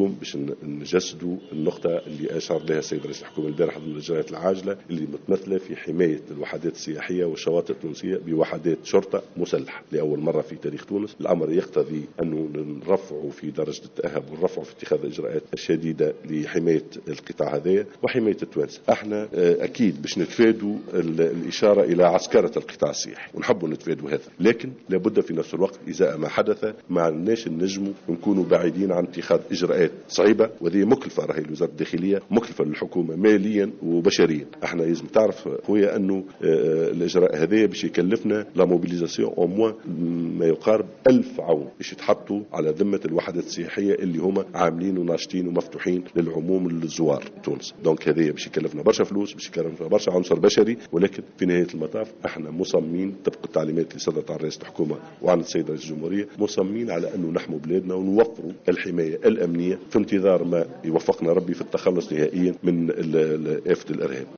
اليوم باش نجسدوا النقطة اللي أشار لها السيد رئيس الحكومة البارح ضمن الإجراءات العاجلة اللي متمثلة في حماية الوحدات السياحية والشواطئ التونسية بوحدات شرطة مسلحة لأول مرة في تاريخ تونس. الأمر يقتضي أنه نرفعوا في درجة التأهب ونرفعوا في اتخاذ الإجراءات الشديدة لحماية القطاع هذا وحماية التوانسة. احنا أكيد باش نتفادوا الإشارة إلى عسكرة القطاع السياحي ونحبوا نتفادوا هذا، لكن لابد في نفس الوقت إذا ما حدث ما عندناش النجم ونكونوا بعيدين عن اتخاذ إجراءات صعبة، وهذه مكلفة راهي لوزارة الداخلية، مكلفة للحكومة ماليا وبشريا. احنا لازم تعرف خويا أنه الإجراء هذا باش يكلفنا لا موبيليزاسيون أو موان ما يقارب 1000 عون باش يتحطوا على ذمة الوحدات السياحية اللي هما عاملين وناشطين ومفتوحين للعموم للزوار تونس. دونك هذا باش يكلفنا برشا فلوس، باش يكلفنا برشا عنصر بشري، ولكن في نهاية المطاف احنا مصممين طبق التعليمات اللي صدرت عن رئيس الحكومة وعن السيد رئيس الجمهورية، مصممين على أنه نحموا بلادنا ونوفروا الحماية الأمنية في انتظار ما يوفقنا ربي في التخلص نهائيا من آفة الإرهاب.